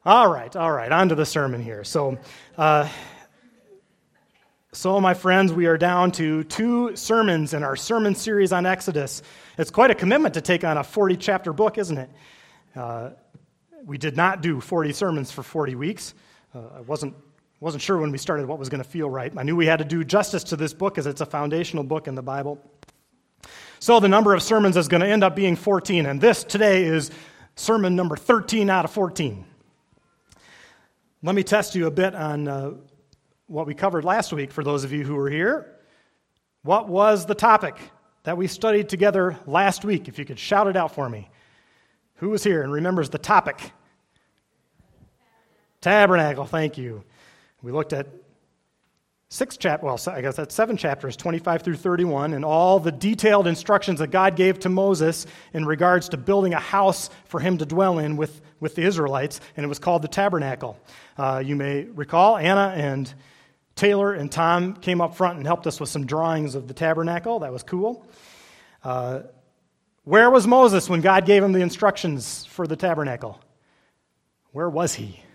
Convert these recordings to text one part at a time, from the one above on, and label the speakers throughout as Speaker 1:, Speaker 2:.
Speaker 1: All right, on to the sermon here. So, my friends, we are down to 2 sermons in our sermon series on Exodus. It's quite a commitment to take on a 40-chapter book, isn't it? We did not do 40 sermons for 40 weeks. I wasn't sure when we started what was going to feel right. I knew we had to do justice to this book as it's a foundational book in the Bible. So the number of sermons is going to end up being 14, and this today is sermon number 13 out of 14. Let me test you a bit on what we covered last week for those of you who were here. What was the topic that we studied together last week? If you could shout it out for me. Who was here and remembers the topic? Tabernacle, thank you. We looked at 7 chapters, 25 through 31, and all the detailed instructions that God gave to Moses in regards to building a house for him to dwell in with the Israelites, and it was called the tabernacle. You may recall Anna and Taylor and Tom came up front and helped us with some drawings of the tabernacle. That was cool. Where was Moses when God gave him the instructions for the tabernacle? Where was he?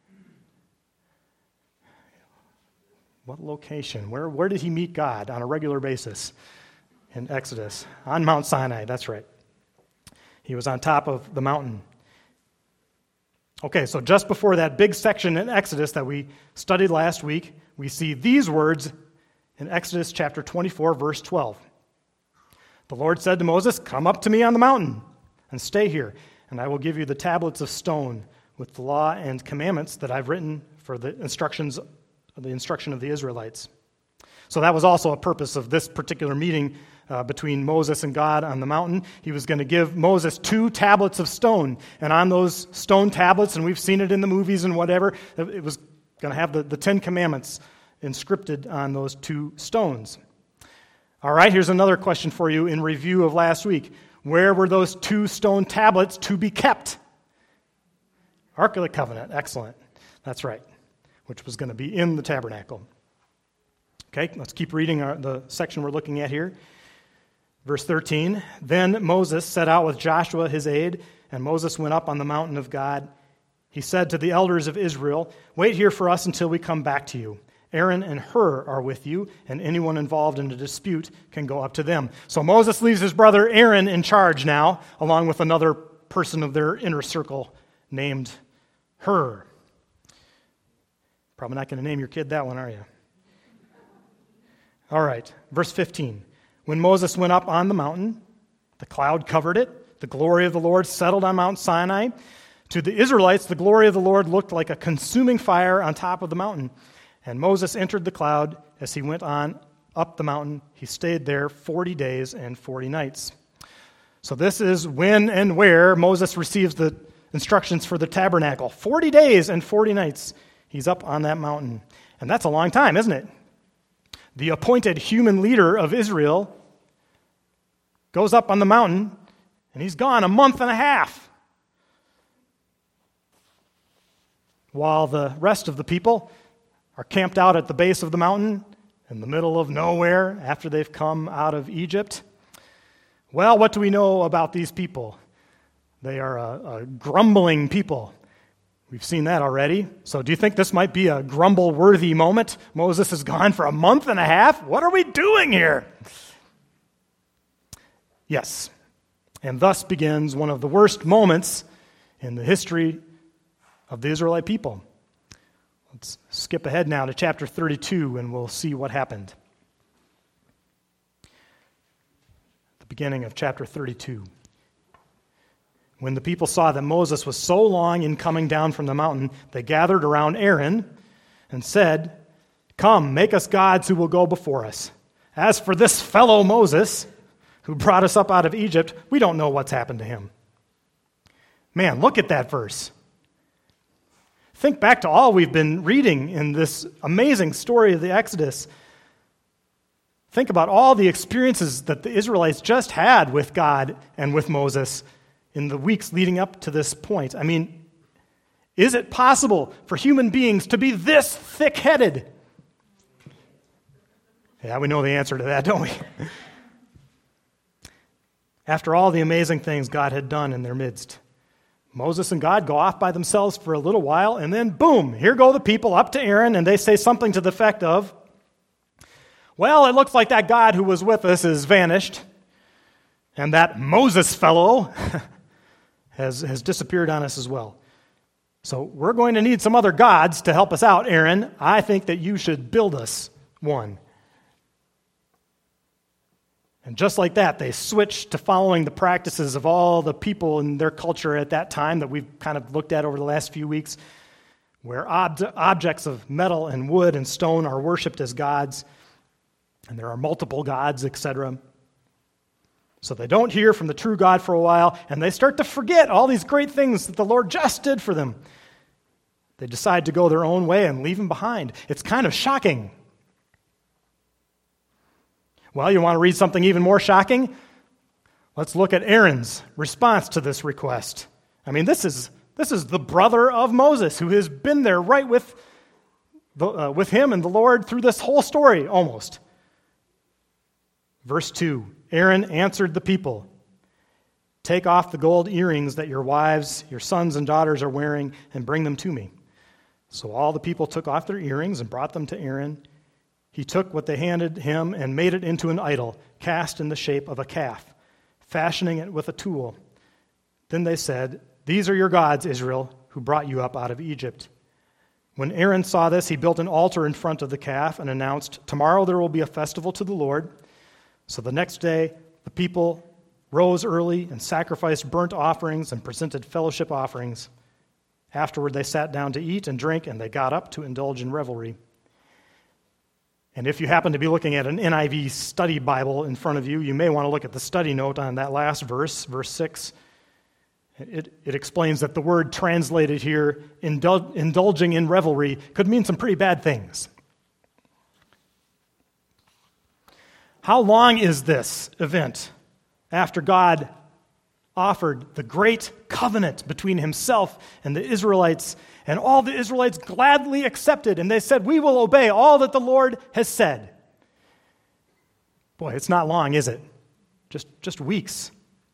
Speaker 1: What location? Where did he meet God on a regular basis in Exodus? On Mount Sinai, that's right. He was on top of the mountain. Okay, so just before that big section in Exodus that we studied last week, we see these words in Exodus chapter 24, verse 12. The Lord said to Moses, "Come up to me on the mountain and stay here, and I will give you the tablets of stone with the law and commandments that I've written for the instruction of the Israelites." So that was also a purpose of this particular meeting between Moses and God on the mountain. He was going to give Moses 2 tablets of stone, and on those stone tablets, and we've seen it in the movies and whatever, it was going to have the 10 Commandments inscripted on those 2 stones. All right, here's another question for you in review of last week. Where were those 2 stone tablets to be kept? Ark of the Covenant, excellent. That's right, which was going to be in the tabernacle. Okay, let's keep reading the section we're looking at here. Verse 13, Then Moses set out with Joshua his aide, and Moses went up on the mountain of God. He said to the elders of Israel, "Wait here for us until we come back to you. Aaron and Hur are with you, and anyone involved in a dispute can go up to them." So Moses leaves his brother Aaron in charge now, along with another person of their inner circle named Hur. Probably not going to name your kid that one, are you? All right, verse 15. When Moses went up on the mountain, the cloud covered it. The glory of the Lord settled on Mount Sinai. To the Israelites, the glory of the Lord looked like a consuming fire on top of the mountain. And Moses entered the cloud as he went on up the mountain. He stayed there 40 days and 40 nights. So this is when and where Moses receives the instructions for the tabernacle. 40 days and 40 nights. He's up on that mountain. And that's a long time, isn't it? The appointed human leader of Israel goes up on the mountain, and he's gone a month and a half. While the rest of the people are camped out at the base of the mountain in the middle of nowhere after they've come out of Egypt. Well, what do we know about these people? They are a grumbling people. We've seen that already. So do you think this might be a grumble-worthy moment? Moses is gone for a month and a half? What are we doing here? Yes. And thus begins one of the worst moments in the history of the Israelite people. Let's skip ahead now to chapter 32, and we'll see what happened. The beginning of chapter 32. When the people saw that Moses was so long in coming down from the mountain, they gathered around Aaron and said, "Come, make us gods who will go before us. As for this fellow Moses, who brought us up out of Egypt, we don't know what's happened to him." Man, look at that verse. Think back to all we've been reading in this amazing story of the Exodus. Think about all the experiences that the Israelites just had with God and with Moses in the weeks leading up to this point. I mean, is it possible for human beings to be this thick-headed? Yeah, we know the answer to that, don't we? After all the amazing things God had done in their midst, Moses and God go off by themselves for a little while, and then boom, here go the people up to Aaron, and they say something to the effect of, well, it looks like that God who was with us has vanished, and that Moses fellow has disappeared on us as well. So we're going to need some other gods to help us out, Aaron. I think that you should build us one. And just like that, they switched to following the practices of all the people in their culture at that time that we've kind of looked at over the last few weeks, where objects of metal and wood and stone are worshipped as gods, and there are multiple gods, etc. So they don't hear from the true God for a while, and they start to forget all these great things that the Lord just did for them. They decide to go their own way and leave him behind. It's kind of shocking. Well, you want to read something even more shocking? Let's look at Aaron's response to this request. I mean, this is the brother of Moses, who has been there right with him and the Lord through this whole story, almost. Verse 2, Aaron answered the people, "Take off the gold earrings that your wives, your sons and daughters are wearing, and bring them to me." So all the people took off their earrings and brought them to Aaron. He took what they handed him and made it into an idol, cast in the shape of a calf, fashioning it with a tool. Then they said, "These are your gods, Israel, who brought you up out of Egypt." When Aaron saw this, he built an altar in front of the calf and announced, "Tomorrow there will be a festival to the Lord." So the next day, the people rose early and sacrificed burnt offerings and presented fellowship offerings. Afterward, they sat down to eat and drink, and they got up to indulge in revelry. And if you happen to be looking at an NIV study Bible in front of you, you may want to look at the study note on that last verse, verse 6. It explains that the word translated here, indulging in revelry, could mean some pretty bad things. How long is this event after God offered the great covenant between himself and the Israelites, and all the Israelites gladly accepted, and they said, "We will obey all that the Lord has said"? Boy, it's not long, is it? Just weeks.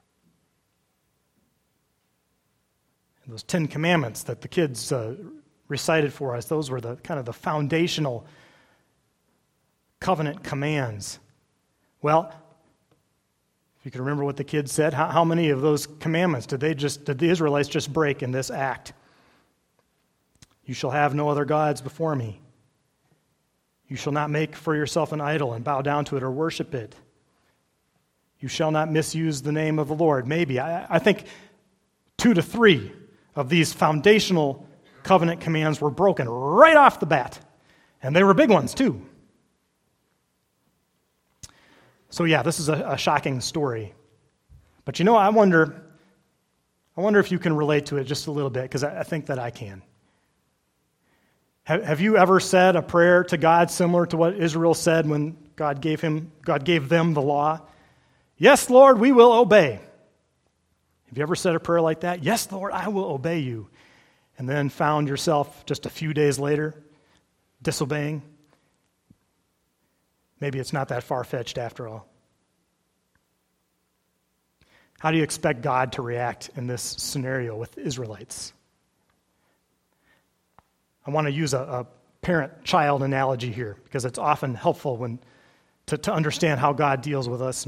Speaker 1: And those 10 Commandments that the kids recited for us, those were the kind of the foundational covenant commands. Well, if you can remember what the kids said, how many of those commandments did the Israelites just break in this act? "You shall have no other gods before me. You shall not make for yourself an idol and bow down to it or worship it. You shall not misuse the name of the Lord." Maybe, I think 2 to 3 of these foundational covenant commands were broken right off the bat. And they were big ones, too. So yeah, this is a shocking story. But you know, I wonder if you can relate to it just a little bit, because I think that I can. Have you ever said a prayer to God similar to what Israel said when God gave them the law? "Yes, Lord, we will obey." Have you ever said a prayer like that? "Yes, Lord, I will obey you." And then found yourself just a few days later disobeying? Maybe it's not that far-fetched after all. How do you expect God to react in this scenario with the Israelites? I want to use a parent-child analogy here, because it's often helpful to understand how God deals with us.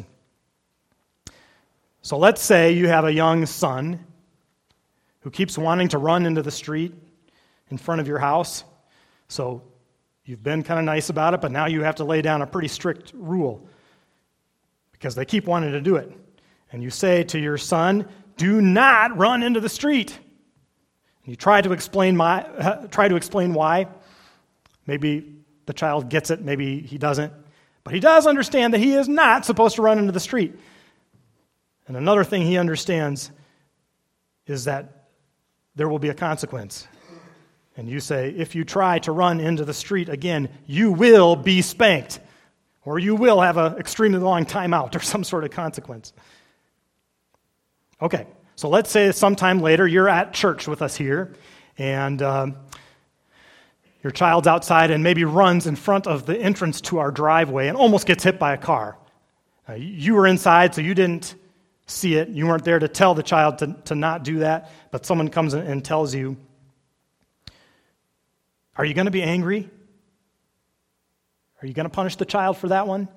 Speaker 1: So let's say you have a young son who keeps wanting to run into the street in front of your house. So you've been kind of nice about it, but now you have to lay down a pretty strict rule because they keep wanting to do it. And you say to your son, "Do not run into the street." And you try to explain why. Maybe the child gets it, maybe he doesn't. But he does understand that he is not supposed to run into the street. And another thing he understands is that there will be a consequence. And you say, if you try to run into the street again, you will be spanked, or you will have an extremely long timeout or some sort of consequence. Okay, so let's say sometime later you're at church with us here, and your child's outside and maybe runs in front of the entrance to our driveway and almost gets hit by a car. You were inside, so you didn't see it. You weren't there to tell the child to not do that, but someone comes and tells you. Are you going to be angry? Are you going to punish the child for that one?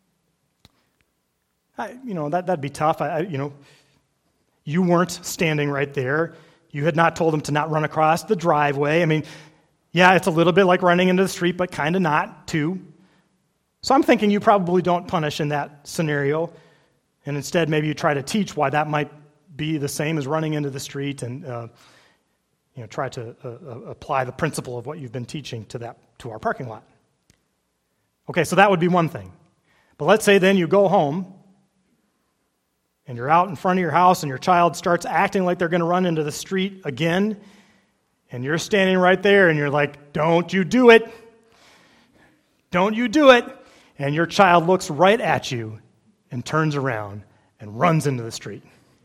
Speaker 1: That'd be tough. You weren't standing right there. You had not told him to not run across the driveway. I mean, yeah, it's a little bit like running into the street, but kind of not, too. So I'm thinking you probably don't punish in that scenario, and instead maybe you try to teach why that might be the same as running into the street and try to apply the principle of what you've been teaching to our parking lot. Okay, so that would be one thing. But let's say then you go home, and you're out in front of your house, and your child starts acting like they're going to run into the street again, and you're standing right there, and you're like, don't you do it. Don't you do it. And your child looks right at you and turns around and runs into the street.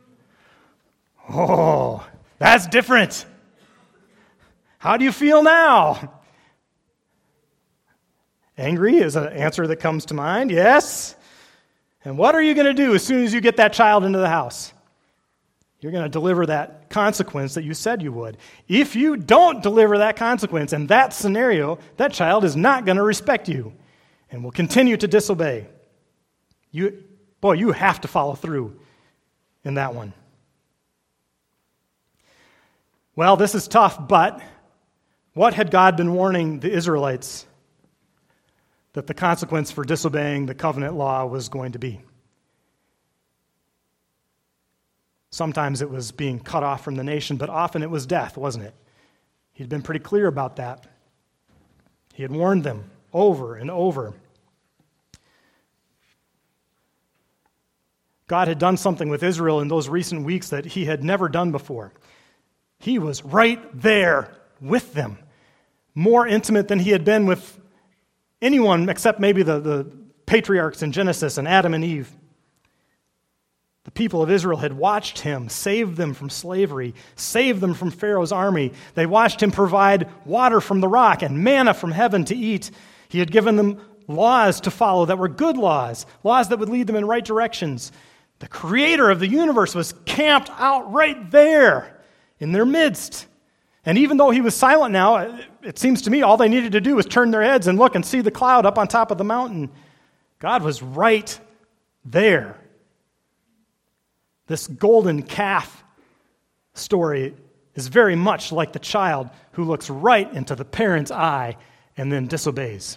Speaker 1: Oh, that's different. How do you feel now? Angry is an answer that comes to mind, yes. And what are you going to do as soon as you get that child into the house? You're going to deliver that consequence that you said you would. If you don't deliver that consequence in that scenario, that child is not going to respect you and will continue to disobey. You have to follow through in that one. Well, this is tough, but what had God been warning the Israelites that the consequence for disobeying the covenant law was going to be? Sometimes it was being cut off from the nation, but often it was death, wasn't it? He'd been pretty clear about that. He had warned them over and over. God had done something with Israel in those recent weeks that he had never done before. He was right there with them, more intimate than he had been with anyone except maybe the patriarchs in Genesis and Adam and Eve. The people of Israel had watched him save them from slavery, save them from Pharaoh's army. They watched him provide water from the rock and manna from heaven to eat. He had given them laws to follow that were good laws that would lead them in right directions. The creator of the universe was camped out right there in their midst. And even though he was silent now, it seems to me all they needed to do was turn their heads and look and see the cloud up on top of the mountain. God was right there. This golden calf story is very much like the child who looks right into the parent's eye and then disobeys.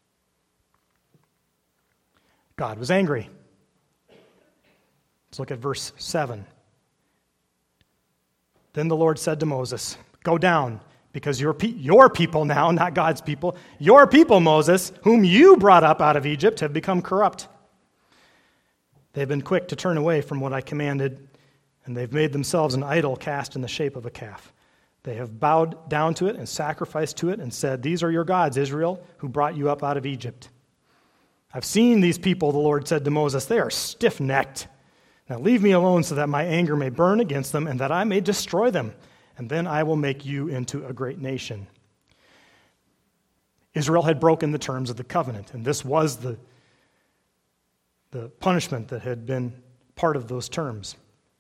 Speaker 1: God was angry. Let's look at verse 7. Then the Lord said to Moses, "Go down, because your people now, not God's people, your people, Moses, whom you brought up out of Egypt, have become corrupt. They've been quick to turn away from what I commanded, and they've made themselves an idol cast in the shape of a calf. They have bowed down to it and sacrificed to it and said, 'These are your gods, Israel, who brought you up out of Egypt.' I've seen these people," the Lord said to Moses. "They are stiff-necked. Now leave me alone so that my anger may burn against them and that I may destroy them, and then I will make you into a great nation." Israel had broken the terms of the covenant, and this was the punishment that had been part of those terms.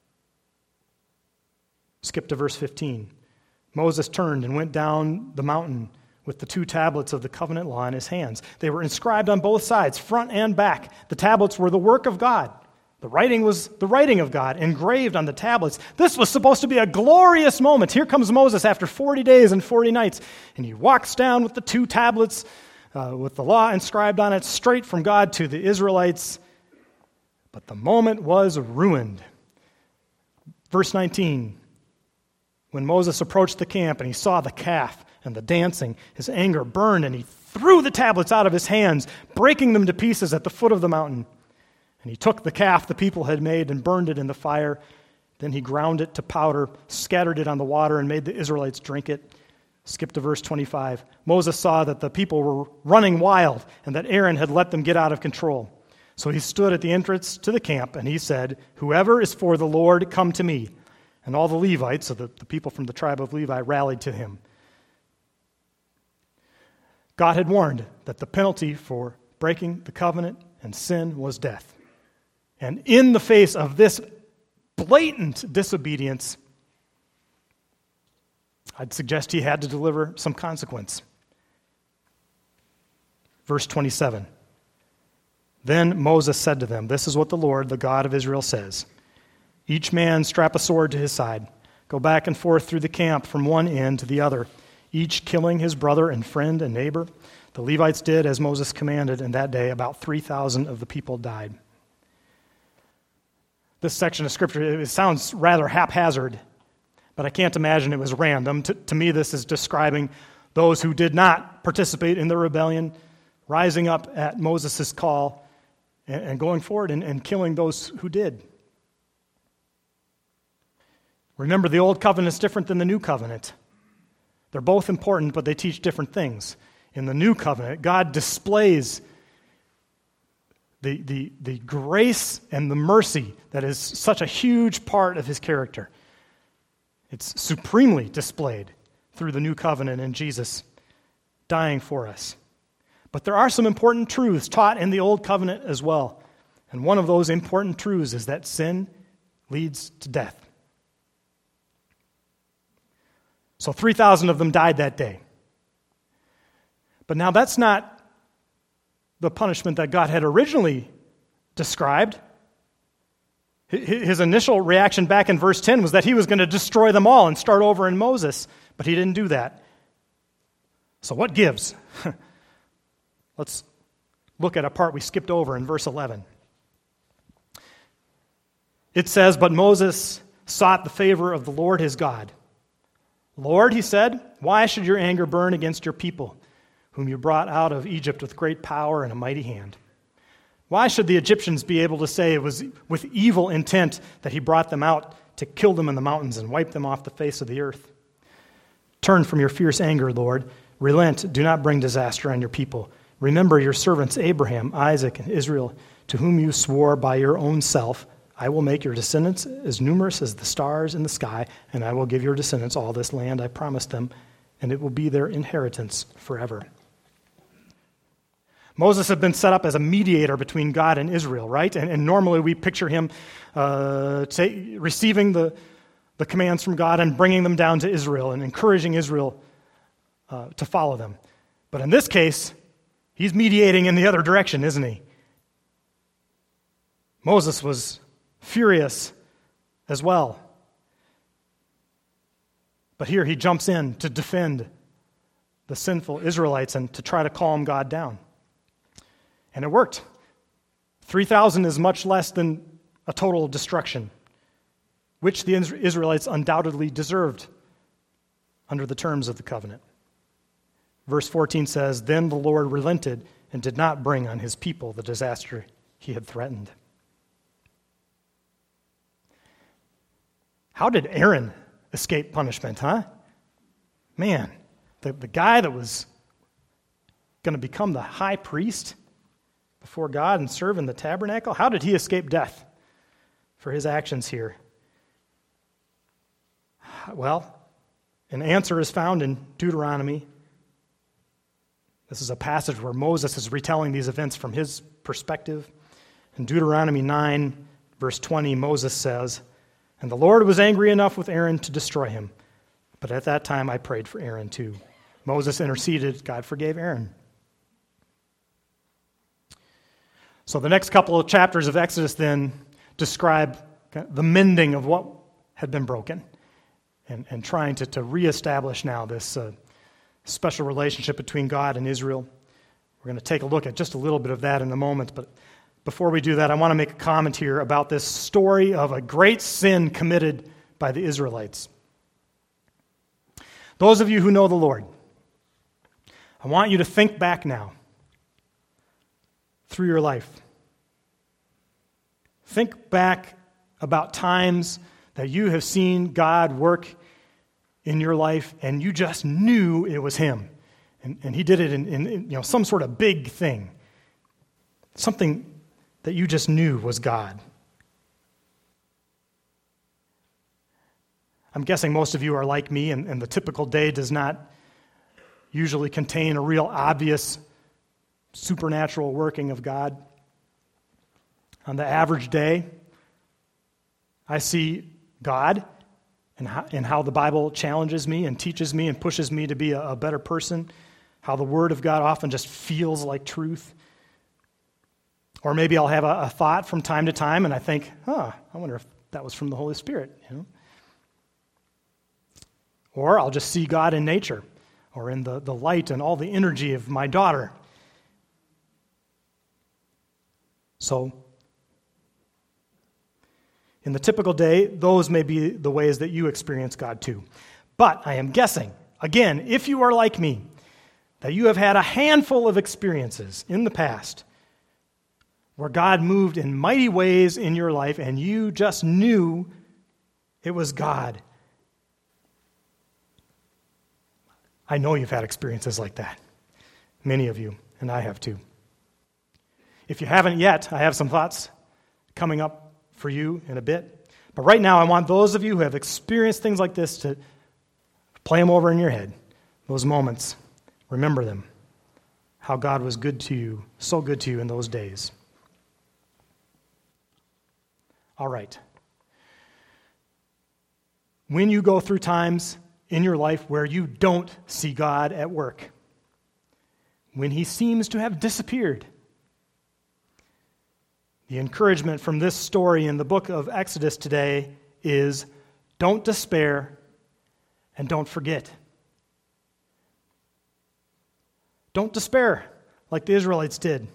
Speaker 1: Skip to verse 15. Moses turned and went down the mountain with the 2 tablets of the covenant law in his hands. They were inscribed on both sides, front and back. The tablets were the work of God. The writing was the writing of God, engraved on the tablets. This was supposed to be a glorious moment. Here comes Moses after 40 days and 40 nights, and he walks down with the 2 tablets with the law inscribed on it, straight from God to the Israelites. But the moment was ruined. Verse 19, when Moses approached the camp and he saw the calf and the dancing, his anger burned, and he threw the tablets out of his hands, breaking them to pieces at the foot of the mountain. And he took the calf the people had made and burned it in the fire. Then he ground it to powder, scattered it on the water, and made the Israelites drink it. Skip to verse 25. Moses saw that the people were running wild and that Aaron had let them get out of control. So he stood at the entrance to the camp, and he said, "Whoever is for the Lord, come to me." And all the Levites, so the people from the tribe of Levi, rallied to him. God had warned that the penalty for breaking the covenant and sin was death. And in the face of this blatant disobedience, I'd suggest he had to deliver some consequence. Verse 27. Then Moses said to them, "This is what the Lord, the God of Israel, says. Each man strap a sword to his side. Go back and forth through the camp from one end to the other, each killing his brother and friend and neighbor." The Levites did as Moses commanded, and that day about 3,000 of the people died. This section of Scripture, it sounds rather haphazard, but I can't imagine it was random. To me, this is describing those who did not participate in the rebellion, rising up at Moses' call and going forward and killing those who did. Remember, the Old Covenant is different than the New Covenant. They're both important, but they teach different things. In the New Covenant, God displays the grace and the mercy that is such a huge part of his character. It's supremely displayed through the New Covenant and Jesus dying for us. But there are some important truths taught in the Old Covenant as well. And one of those important truths is that sin leads to death. So 3,000 of them died that day. But now that's not the punishment that God had originally described. His initial reaction back in verse 10 was that he was going to destroy them all and start over in Moses, but he didn't do that. So what gives? Let's look at a part we skipped over in verse 11. It says, "But Moses sought the favor of the Lord his God. 'Lord,' he said, 'why should your anger burn against your people, whom you brought out of Egypt with great power and a mighty hand? Why should the Egyptians be able to say it was with evil intent that he brought them out to kill them in the mountains and wipe them off the face of the earth? Turn from your fierce anger, Lord. Relent. Do not bring disaster on your people. Remember your servants Abraham, Isaac, and Israel, to whom you swore by your own self, I will make your descendants as numerous as the stars in the sky, and I will give your descendants all this land I promised them, and it will be their inheritance forever.'" Moses had been set up as a mediator between God and Israel, right? And normally we picture him receiving the commands from God and bringing them down to Israel and encouraging Israel to follow them. But in this case, he's mediating in the other direction, isn't he? Moses was furious as well. But here he jumps in to defend the sinful Israelites and to try to calm God down. And it worked. 3,000 is much less than a total destruction, which the Israelites undoubtedly deserved under the terms of the covenant. Verse 14 says, "Then the Lord relented and did not bring on his people the disaster he had threatened." How did Aaron escape punishment, huh? Man, the guy that was going to become the high priest before God and serve in the tabernacle, how did he escape death for his actions here? Well, an answer is found in Deuteronomy. This is a passage where Moses is retelling these events from his perspective. In Deuteronomy 9, verse 20, Moses says, "And the Lord was angry enough with Aaron to destroy him. But at that time I prayed for Aaron too." Moses interceded. God forgave Aaron. So the next couple of chapters of Exodus then describe the mending of what had been broken and trying to reestablish now this special relationship between God and Israel. We're going to take a look at just a little bit of that in a moment, but before we do that, I want to make a comment here about this story of a great sin committed by the Israelites. Those of you who know the Lord, I want you to think back now through your life. Think back about times that you have seen God work in your life and you just knew it was him. And he did it in some sort of big thing. Something that you just knew was God. I'm guessing most of you are like me, and the typical day does not usually contain a real obvious supernatural working of God. On the average day, I see God and how the Bible challenges me and teaches me and pushes me to be a better person, how the Word of God often just feels like truth. Or maybe I'll have a thought from time to time and I think, I wonder if that was from the Holy Spirit. Or I'll just see God in nature or in the light and all the energy of my daughter. So, in the typical day, those may be the ways that you experience God too. But I am guessing, again, if you are like me, that you have had a handful of experiences in the past where God moved in mighty ways in your life and you just knew it was God. I know you've had experiences like that. Many of you, and I have too. If you haven't yet, I have some thoughts coming up for you in a bit. But right now, I want those of you who have experienced things like this to play them over in your head. Those moments. Remember them. How God was good to you, so good to you in those days. All right. When you go through times in your life where you don't see God at work, when He seems to have disappeared, the encouragement from this story in the book of Exodus today is don't despair and don't forget. Don't despair like the Israelites did.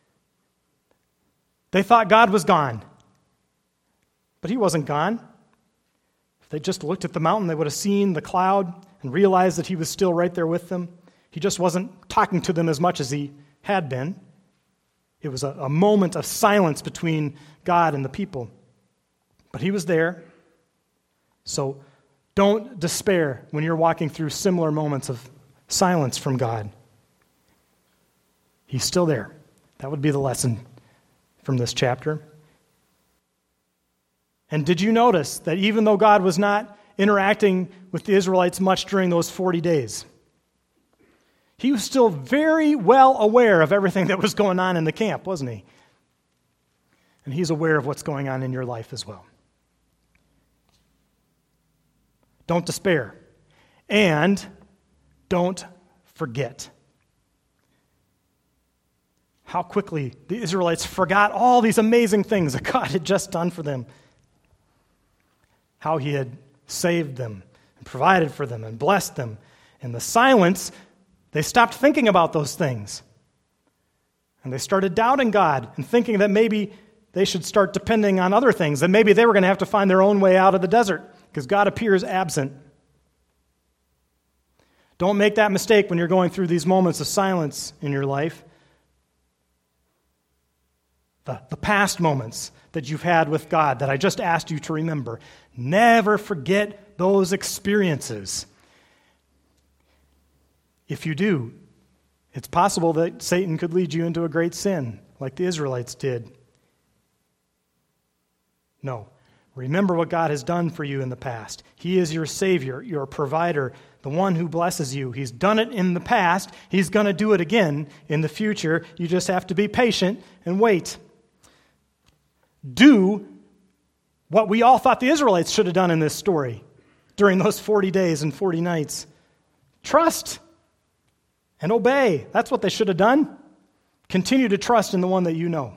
Speaker 1: They thought God was gone, but He wasn't gone. If they just looked at the mountain, they would have seen the cloud and realized that He was still right there with them. He just wasn't talking to them as much as He had been. It was a moment of silence between God and the people. But He was there. So don't despair when you're walking through similar moments of silence from God. He's still there. That would be the lesson from this chapter. And did you notice that even though God was not interacting with the Israelites much during those 40 days, He was still very well aware of everything that was going on in the camp, wasn't He? And He's aware of what's going on in your life as well. Don't despair. And don't forget. How quickly the Israelites forgot all these amazing things that God had just done for them. How He had saved them and provided for them and blessed them. In the silence, they stopped thinking about those things. And they started doubting God and thinking that maybe they should start depending on other things, that maybe they were going to have to find their own way out of the desert because God appears absent. Don't make that mistake when you're going through these moments of silence in your life. The past moments that you've had with God that I just asked you to remember. Never forget those experiences. If you do, it's possible that Satan could lead you into a great sin, like the Israelites did. No. Remember what God has done for you in the past. He is your Savior, your provider, the one who blesses you. He's done it in the past. He's going to do it again in the future. You just have to be patient and wait. Do what we all thought the Israelites should have done in this story during those 40 days and 40 nights. Trust and obey. That's what they should have done. Continue to trust in the one that you know.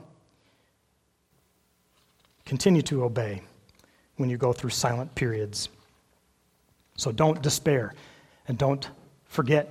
Speaker 1: Continue to obey when you go through silent periods. So don't despair and don't forget.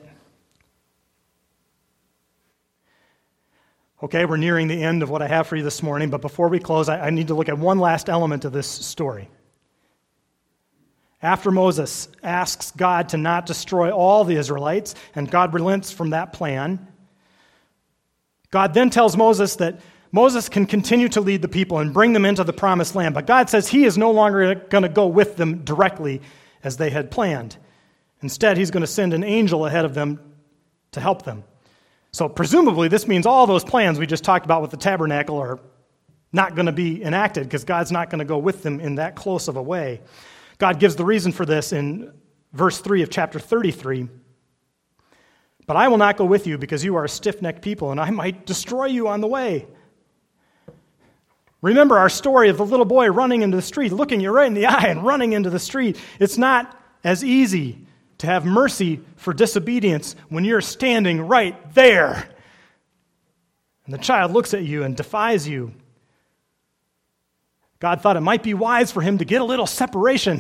Speaker 1: Okay, we're nearing the end of what I have for you this morning, but before we close, I need to look at one last element of this story. After Moses asks God to not destroy all the Israelites, and God relents from that plan, God then tells Moses that Moses can continue to lead the people and bring them into the promised land, but God says He is no longer going to go with them directly as they had planned. Instead, He's going to send an angel ahead of them to help them. So presumably, this means all those plans we just talked about with the tabernacle are not going to be enacted because God's not going to go with them in that close of a way. God gives the reason for this in verse 3 of chapter 33. But I will not go with you because you are a stiff-necked people, and I might destroy you on the way. Remember our story of the little boy running into the street, looking you right in the eye and running into the street. It's not as easy to have mercy for disobedience when you're standing right there. And the child looks at you and defies you. God thought it might be wise for him to get a little separation.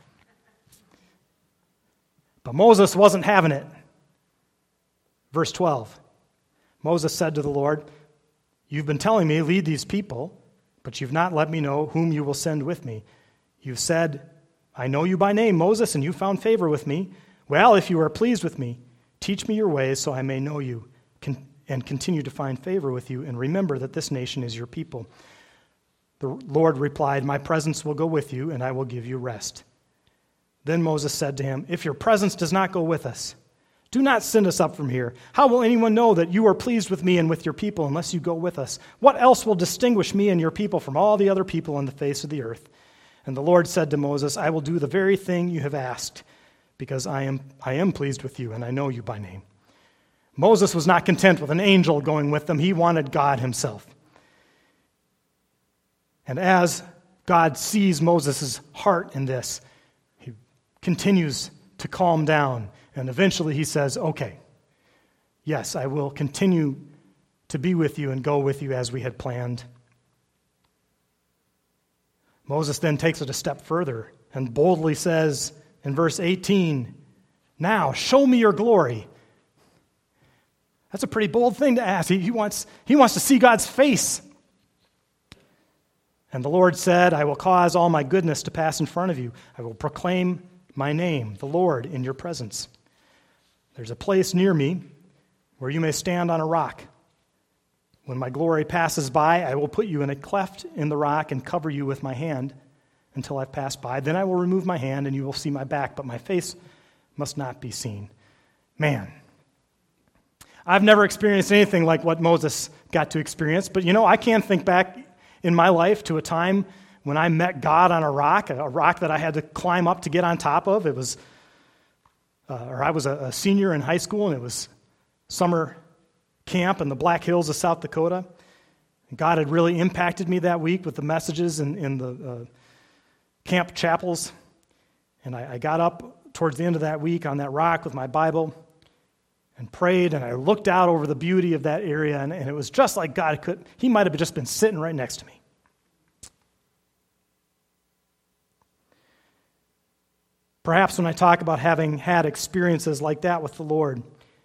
Speaker 1: But Moses wasn't having it. Verse 12. Moses said to the Lord, "You've been telling me, lead these people, but you've not let me know whom you will send with me. You've said, I know you by name, Moses, and you found favor with me. Well, if you are pleased with me, teach me your ways so I may know you and continue to find favor with you, and remember that this nation is your people." The Lord replied, "My presence will go with you, and I will give you rest." Then Moses said to him, "If your presence does not go with us, do not send us up from here. How will anyone know that you are pleased with me and with your people unless you go with us? What else will distinguish me and your people from all the other people on the face of the earth?" And the Lord said to Moses, "I will do the very thing you have asked, because I am pleased with you, and I know you by name." Moses was not content with an angel going with them. He wanted God himself. And as God sees Moses' heart in this, he continues to calm down. And eventually he says, "Okay, yes, I will continue to be with you and go with you as we had planned." Moses then takes it a step further and boldly says in verse 18, "Now show me your glory." That's a pretty bold thing to ask. He wants to see God's face. And the Lord said, "I will cause all my goodness to pass in front of you. I will proclaim my name, the Lord, in your presence. There's a place near me where you may stand on a rock. When my glory passes by, I will put you in a cleft in the rock and cover you with my hand until I've passed by. Then I will remove my hand and you will see my back, but my face must not be seen." Man, I've never experienced anything like what Moses got to experience, but I can think back in my life to a time when I met God on a rock that I had to climb up to get on top of. I was a senior in high school, and it was summer camp in the Black Hills of South Dakota. And God had really impacted me that week with the messages in the camp chapels. And I got up towards the end of that week on that rock with my Bible and prayed, and I looked out over the beauty of that area, and it was just like He might have just been sitting right next to me. Perhaps when I talk about having had experiences like that with the Lord,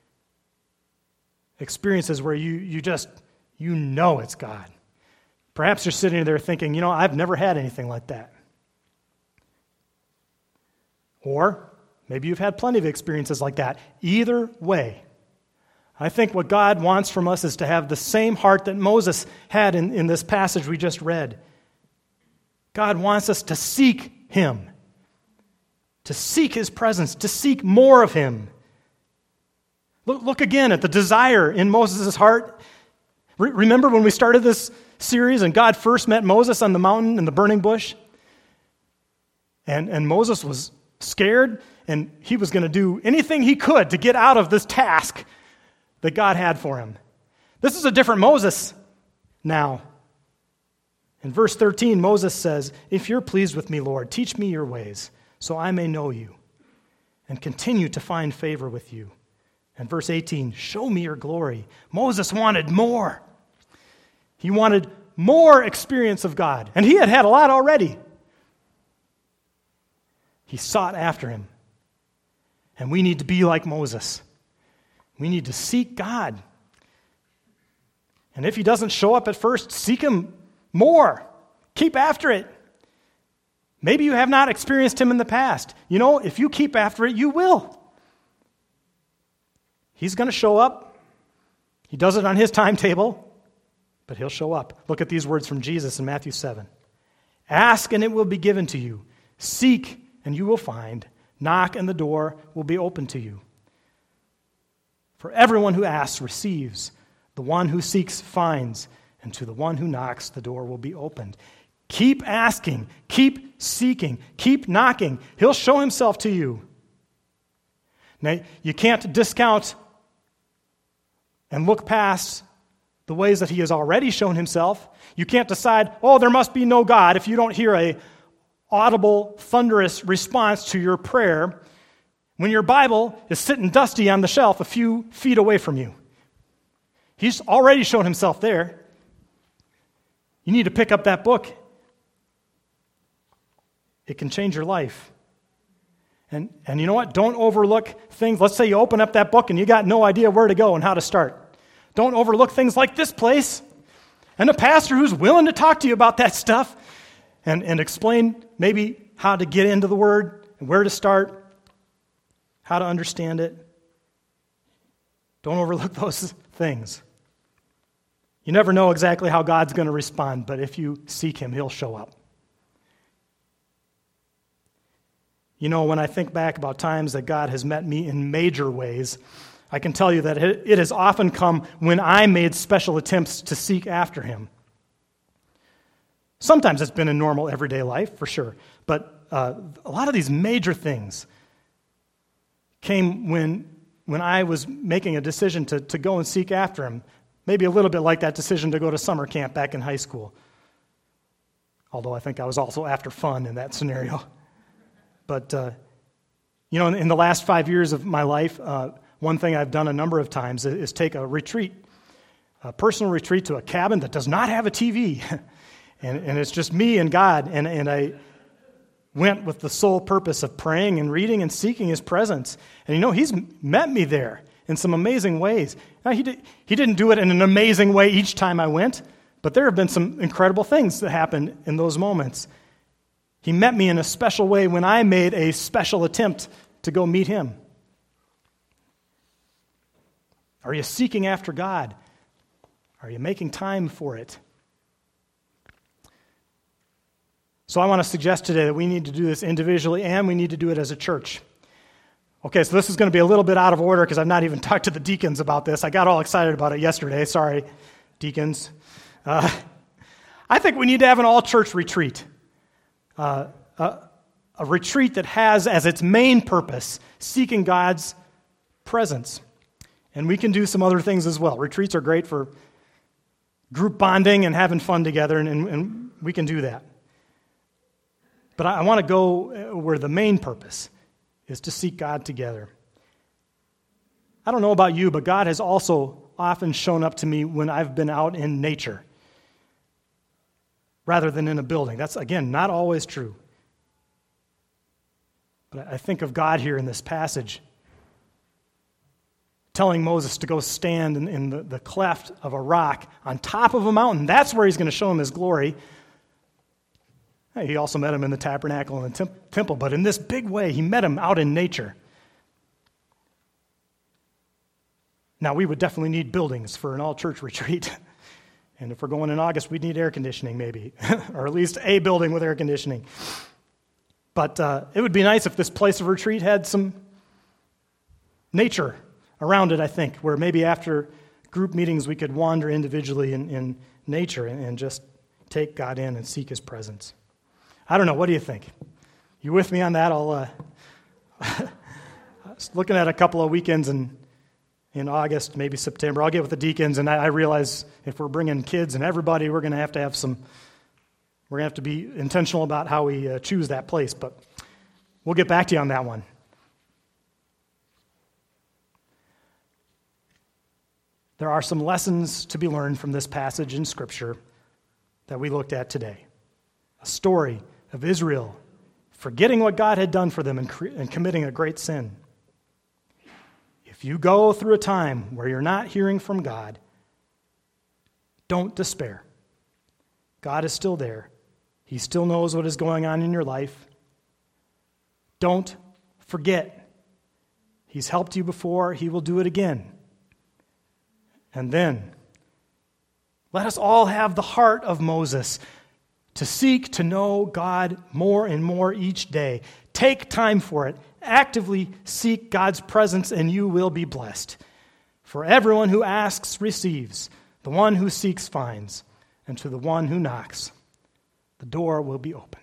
Speaker 1: experiences where you know it's God. Perhaps you're sitting there thinking, I've never had anything like that. Or maybe you've had plenty of experiences like that. Either way, I think what God wants from us is to have the same heart that Moses had in this passage we just read. God wants us to seek Him, to seek His presence, to seek more of Him. Look again at the desire in Moses' heart. Remember when we started this series and God first met Moses on the mountain in the burning bush? And Moses was scared, and he was going to do anything he could to get out of this task that God had for him. This is a different Moses now. In verse 13, Moses says, "If you're pleased with me, Lord, teach me your ways, so I may know you and continue to find favor with you." And verse 18, "Show me your glory." Moses wanted more. He wanted more experience of God, and he had had a lot already. He sought after Him. And we need to be like Moses. We need to seek God. And if He doesn't show up at first, seek Him more. Keep after it. Maybe you have not experienced Him in the past. If you keep after it, you will. He's going to show up. He does it on His timetable, but He'll show up. Look at these words from Jesus in Matthew 7. "Ask and it will be given to you. Seek and you will find. Knock and the door will be open to you. For everyone who asks receives. The one who seeks finds. And to the one who knocks, the door will be opened." Keep asking. Keep seeking. Keep knocking. He'll show Himself to you. Now, you can't discount and look past the ways that he has already shown himself. You can't decide, oh, there must be no God, if you don't hear a audible, thunderous response to your prayer when your Bible is sitting dusty on the shelf a few feet away from you. He's already shown himself there. You need to pick up that book. It can change your life. And you know what? Don't overlook things. Let's say you open up that book and you got no idea where to go and how to start. Don't overlook things like this place and a pastor who's willing to talk to you about that stuff and explain maybe how to get into the Word and where to start, how to understand it. Don't overlook those things. You never know exactly how God's going to respond, but if you seek Him, He'll show up. You know, when I think back about times that God has met me in major ways, I can tell you that it has often come when I made special attempts to seek after Him. Sometimes it's been in normal everyday life, for sure, but a lot of these major things came when I was making a decision to go and seek after Him. Maybe a little bit like that decision to go to summer camp back in high school. Although I think I was also after fun in that scenario. But, you know, in the last 5 years of my life, one thing I've done a number of times is take a retreat, a personal retreat to a cabin that does not have a TV. and it's just me and God. And I went with the sole purpose of praying and reading and seeking His presence. And, you know, He's met me there in some amazing ways. Now, he didn't do it in an amazing way each time I went, but there have been some incredible things that happened in those moments. He met me in a special way when I made a special attempt to go meet Him. Are you seeking after God? Are you making time for it? So I want to suggest today that we need to do this individually and we need to do it as a church. Okay, so this is going to be a little bit out of order because I've not even talked to the deacons about this. I got all excited about it yesterday. Sorry, deacons. I think we need to have an all-church retreat. A retreat that has as its main purpose seeking God's presence. And we can do some other things as well. Retreats are great for group bonding and having fun together, and we can do that. But I want to go where the main purpose is to seek God together. I don't know about you, but God has also often shown up to me when I've been out in nature rather than in a building. That's, again, not always true. But I think of God here in this passage telling Moses to go stand in the cleft of a rock on top of a mountain. That's where He's going to show him His glory. He also met him in the tabernacle and the temple, but in this big way, He met him out in nature. Now, we would definitely need buildings for an all-church retreat. And if we're going in August, we'd need air conditioning maybe, or at least a building with air conditioning. But it would be nice if this place of retreat had some nature around it, I think, where maybe after group meetings we could wander individually in nature and just take God in and seek His presence. I don't know. What do you think? You with me on that? I was looking at a couple of weekends in August, maybe September. I'll get with the deacons, and I realize if we're bringing kids and everybody, we're going to have some. We're going to have to be intentional about how we choose that place. But we'll get back to you on that one. There are some lessons to be learned from this passage in Scripture that we looked at today. A story of Israel forgetting what God had done for them and committing a great sin. If you go through a time where you're not hearing from God, don't despair. God is still there. He still knows what is going on in your life. Don't forget. He's helped you before. He will do it again. And then, let us all have the heart of Moses to seek to know God more and more each day. Take time for it. Actively seek God's presence, and you will be blessed. For everyone who asks receives. The one who seeks finds. And to the one who knocks, the door will be open.